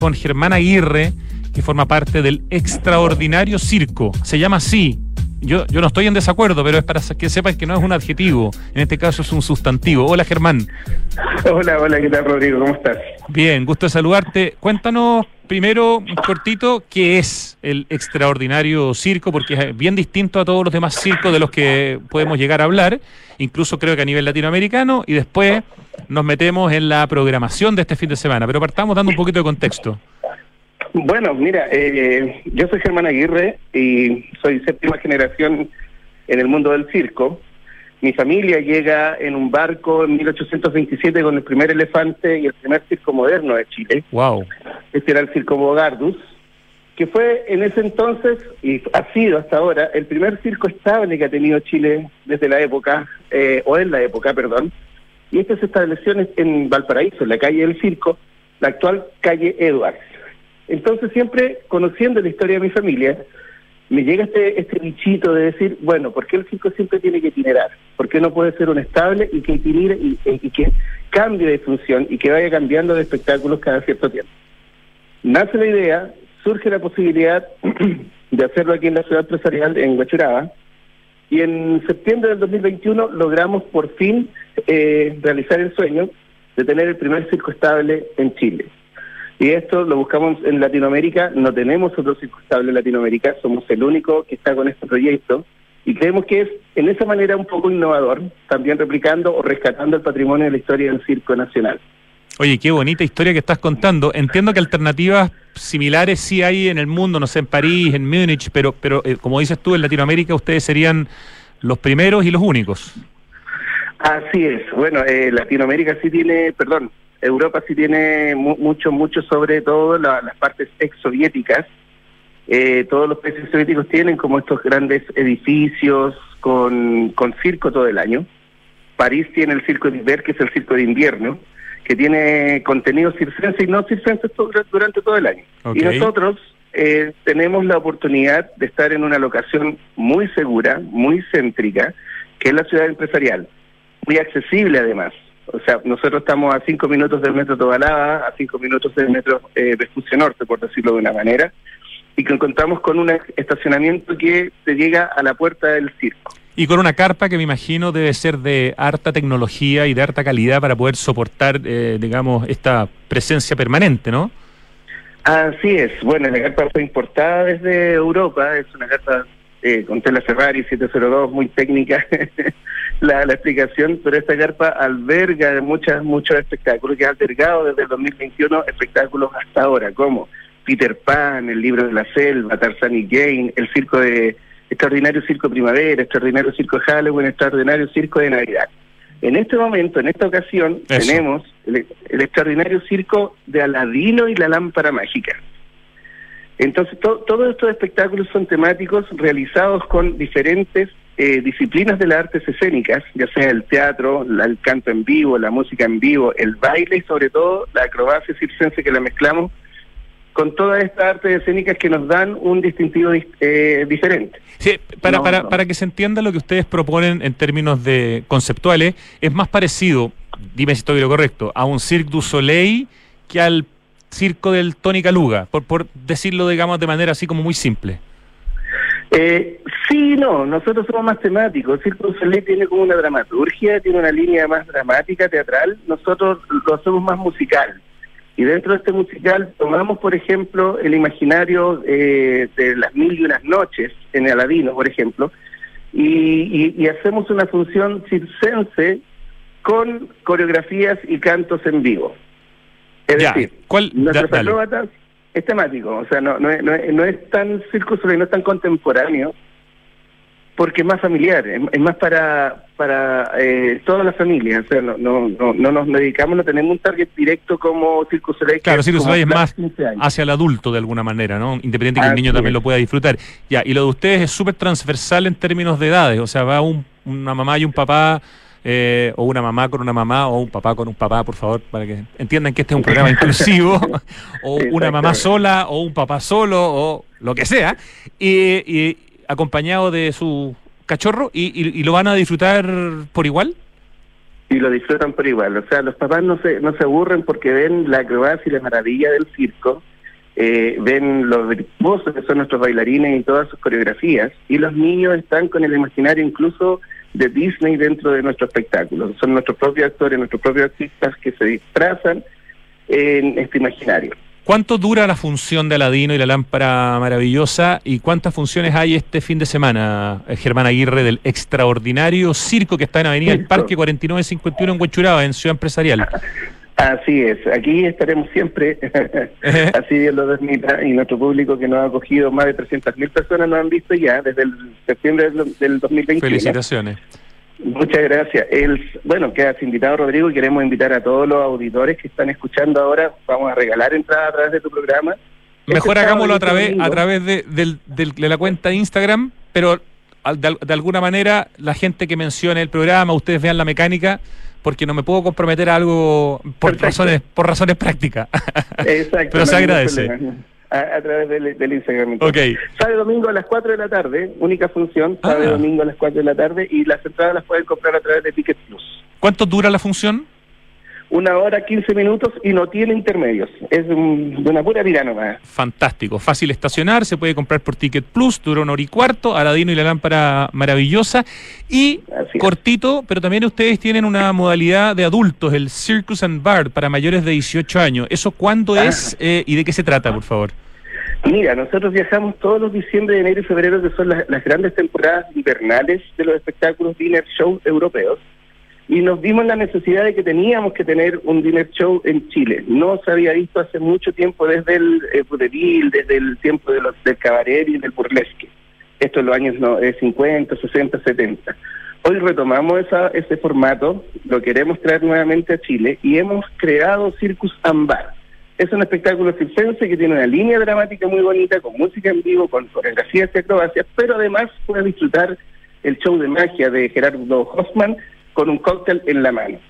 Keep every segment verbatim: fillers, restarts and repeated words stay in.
con Germán Aguirre, que forma parte del Extraordinario Circo. Se llama así. Yo, yo no estoy en desacuerdo, pero es para que sepan que no es un adjetivo. En este caso es un sustantivo. Hola, Germán. Hola, hola, ¿qué tal, Rodrigo? ¿Cómo estás? Bien, gusto de saludarte. Cuéntanos primero, un cortito, qué es el Extraordinario Circo, porque es bien distinto a todos los demás circos de los que podemos llegar a hablar, incluso creo que a nivel latinoamericano, y después nos metemos en la programación de este fin de semana. Pero partamos dando un poquito de contexto. Bueno, mira, eh, yo soy Germán Aguirre y soy séptima generación en el mundo del circo. Mi familia llega en un barco en mil ochocientos veintisiete con el primer elefante y el primer circo moderno de Chile. Wow. Este era el Circo Bogardus, que fue en ese entonces, y ha sido hasta ahora, el primer circo estable que ha tenido Chile desde la época, eh, o en la época, perdón. Y este se estableció en, en Valparaíso, en la calle del Circo, la actual calle Edwards. Entonces, siempre conociendo la historia de mi familia, me llega este este bichito de decir, bueno, ¿por qué el circo siempre tiene que itinerar? ¿Por qué no puede ser un estable y que itinere y, y que cambie de función y que vaya cambiando de espectáculos cada cierto tiempo? Nace la idea, surge la posibilidad de hacerlo aquí en la ciudad empresarial, en Huachuraba, y en septiembre del dos mil veintiuno logramos por fin eh, realizar el sueño de tener el primer circo estable en Chile. Y esto lo buscamos en Latinoamérica, no tenemos otro circo estable en Latinoamérica, somos el único que está con este proyecto y creemos que es en esa manera un poco innovador, también replicando o rescatando el patrimonio de la historia del circo nacional. Oye, qué bonita historia que estás contando. Entiendo que alternativas similares sí hay en el mundo, no sé, en París, en Múnich, pero, pero eh, como dices tú, en Latinoamérica ustedes serían los primeros y los únicos. Así es, bueno, eh, Latinoamérica sí tiene, perdón, Europa sí tiene mu mucho, mucho sobre todo la, las partes ex-soviéticas. Eh, todos los países soviéticos tienen como estos grandes edificios con, con circo todo el año. París tiene el Circo d'Hiver, que es el circo de invierno, que tiene contenido circense y no circense todo, durante todo el año. Okay. Y nosotros eh, tenemos la oportunidad de estar en una locación muy segura, muy céntrica, que es la ciudad empresarial, muy accesible además. O sea, nosotros estamos a cinco minutos del metro Tobalaba, a cinco minutos del metro eh, Vespucio Norte, por decirlo de una manera, y que contamos con un estacionamiento que te llega a la puerta del circo. Y con una carpa que me imagino debe ser de harta tecnología y de harta calidad para poder soportar, eh, digamos, esta presencia permanente, ¿no? Así es. Bueno, la carpa fue importada desde Europa, es una carpa eh, con tela Ferrari siete cero dos, muy técnica la, la explicación, pero esta carpa alberga muchas, muchos espectáculos, que ha albergado desde el dos mil veintiuno espectáculos hasta ahora, como Peter Pan, El Libro de la Selva, Tarzán y Jane, el circo de Extraordinario Circo Primavera, Extraordinario Circo de Halloween, Extraordinario Circo de Navidad. En este momento, en esta ocasión, Eso. tenemos el, el Extraordinario Circo de Aladino y la Lámpara Mágica. Entonces, to, todos estos espectáculos son temáticos realizados con diferentes eh, disciplinas de las artes escénicas, ya sea el teatro, la, el canto en vivo, la música en vivo, el baile y sobre todo la acrobacia circense, que la mezclamos con todas estas artes escénicas que nos dan un distintivo eh, diferente. Sí, para, no, para, no. para que se entienda lo que ustedes proponen en términos de conceptuales, es más parecido, dime si estoy lo correcto, a un Cirque du Soleil que al circo del Tony Caluga, por, por decirlo, digamos, de manera así como muy simple. Eh, sí, no, nosotros somos más temáticos. El Cirque du Soleil tiene como una dramaturgia, tiene una línea más dramática, teatral. Nosotros lo hacemos más musical. Y dentro de este musical tomamos, por ejemplo, el imaginario eh, de las mil y unas noches en Aladino, por ejemplo, y, y, y hacemos una función circense con coreografías y cantos en vivo. Es ya, decir, ¿cuál? nuestros Da, acróbatas es temático, o sea, no, no, es, no, es, no es tan Circo Soleil, no es tan contemporáneo, porque es más familiar, es, es más para para eh, toda la familia, o sea, no, no, no, no nos dedicamos, no tenemos un target directo como Circo Soleil. Claro, Circo Soleil es más hacia el adulto de alguna manera, ¿no? Independiente que Así el niño también es. lo pueda disfrutar. Ya, y lo de ustedes es súper transversal en términos de edades, o sea, va un, una mamá y un papá, eh, o una mamá con una mamá, o un papá con un papá, por favor, para que entiendan que este es un programa inclusivo, o una mamá sola, o un papá solo, o lo que sea, y, y acompañado de su cachorro, y, y, y lo van a disfrutar por igual. Y lo disfrutan por igual, o sea, los papás no se no se aburren porque ven la acrobacia y la maravilla del circo, eh, ven los virtuosos que son nuestros bailarines y todas sus coreografías, y los niños están con el imaginario incluso de Disney dentro de nuestro espectáculo. Son nuestros propios actores, nuestros propios artistas que se disfrazan en este imaginario. ¿Cuánto dura la función de Aladino y la lámpara maravillosa y cuántas funciones hay este fin de semana, Germán Aguirre, del extraordinario circo que está en Avenida del Parque cuarenta y nueve cincuenta y uno en Huechuraba, en Ciudad Empresarial? Así es, aquí estaremos siempre, así Dios lo permita, y nuestro público que nos ha acogido, más de trescientas mil personas nos han visto ya desde el septiembre del, del dos mil veintiuno. Felicitaciones. Muchas gracias. El, bueno, quedas invitado, Rodrigo, y queremos invitar a todos los auditores que están escuchando ahora. Vamos a regalar entradas a través de tu programa. Mejor este hagámoslo a través a través de, de, de, de la cuenta de Instagram, pero de, de alguna manera la gente que mencione el programa, ustedes vean la mecánica, porque no me puedo comprometer a algo por Perfecto. razones por razones prácticas. Exacto. Pero se agradece. A, a través del, del Instagram. Okay. Sábado y domingo a las cuatro de la tarde, única función, sábado ah. y domingo a las cuatro de la tarde, y las entradas las pueden comprar a través de Ticket Plus. ¿Cuánto dura la función? Una hora, quince minutos, y no tiene intermedios. Es un, de una pura tira nomás. Fantástico. Fácil estacionar, se puede comprar por Ticket Plus, dura una hora y cuarto, Aladino y la lámpara maravillosa. Y cortito, pero también ustedes tienen una modalidad de adultos, el Circus and Bar, para mayores de dieciocho años. ¿Eso cuándo ah. es eh, y de qué se trata, por favor? Mira, nosotros viajamos todos los diciembre, enero y febrero, que son las, las grandes temporadas invernales de los espectáculos dinner show europeos, y nos vimos la necesidad de que teníamos que tener un dinner show en Chile. No se había visto hace mucho tiempo, desde el eh, vodevil, desde el tiempo de los, del cabaret y del burlesque. Esto en los años no, eh, cincuenta, sesenta, setenta. Hoy retomamos esa, ese formato, lo queremos traer nuevamente a Chile, y hemos creado Circus and Bar. Es un espectáculo circense que tiene una línea dramática muy bonita, con música en vivo, con coreografías y acrobacias, pero además puedes disfrutar el show de magia de Gerardo Hoffman con un cóctel en la mano.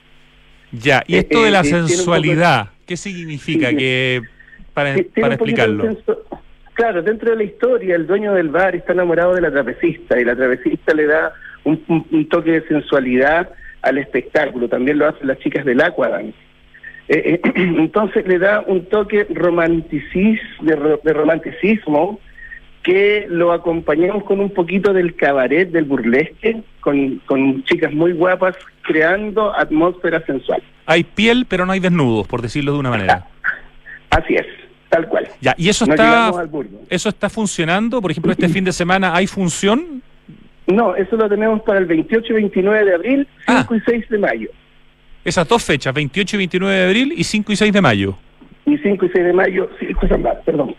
Ya, y esto eh, de la eh, sensualidad, de... ¿qué significa? Sí, que para, para explicarlo. De claro, dentro de la historia, el dueño del bar está enamorado de la trapecista, y la trapecista le da un, un, un toque de sensualidad al espectáculo. También lo hacen las chicas del Aquadance. Eh, eh, entonces le da un toque romanticis, de, de romanticismo, que lo acompañamos con un poquito del cabaret, del burlesque, con, con chicas muy guapas, creando atmósfera sensual. Hay piel, pero no hay desnudos, por decirlo de una manera. Así es, tal cual. Ya, y eso está, eso está funcionando. Por ejemplo, este fin de semana, ¿hay función? No, eso lo tenemos para el veintiocho y veintinueve de abril, cinco ah. y seis de mayo. Esas dos fechas, veintiocho y veintinueve de abril y cinco y seis de mayo. Y cinco y seis de mayo, Circus and Bar, perdón.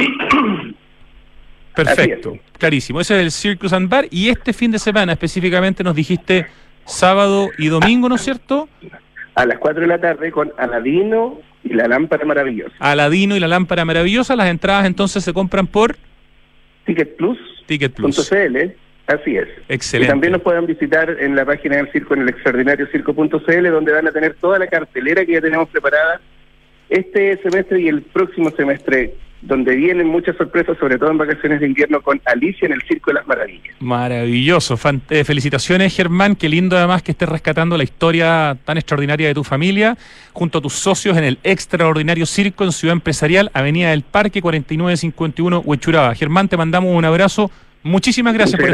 Perfecto, clarísimo. Ese es el Circus and Bar. Y este fin de semana específicamente nos dijiste sábado y domingo, ¿no es cierto? A las cuatro de la tarde con Aladino y la lámpara maravillosa. Aladino y la lámpara maravillosa. Las entradas entonces se compran por Ticket Plus. Ticket Plus. .cl. Así es. Excelente. Y también nos pueden visitar en la página del circo, en el extraordinario circo punto c l, donde van a tener toda la cartelera que ya tenemos preparada este semestre y el próximo semestre, donde vienen muchas sorpresas, sobre todo en vacaciones de invierno, con Alicia en el Circo de las Maravillas. Maravilloso. Fan- eh, felicitaciones, Germán. Qué lindo además que estés rescatando la historia tan extraordinaria de tu familia, junto a tus socios en el extraordinario circo en Ciudad Empresarial, Avenida del Parque cuarenta y nueve cincuenta y uno, Huechuraba. Germán, te mandamos un abrazo. Muchísimas gracias Muchas por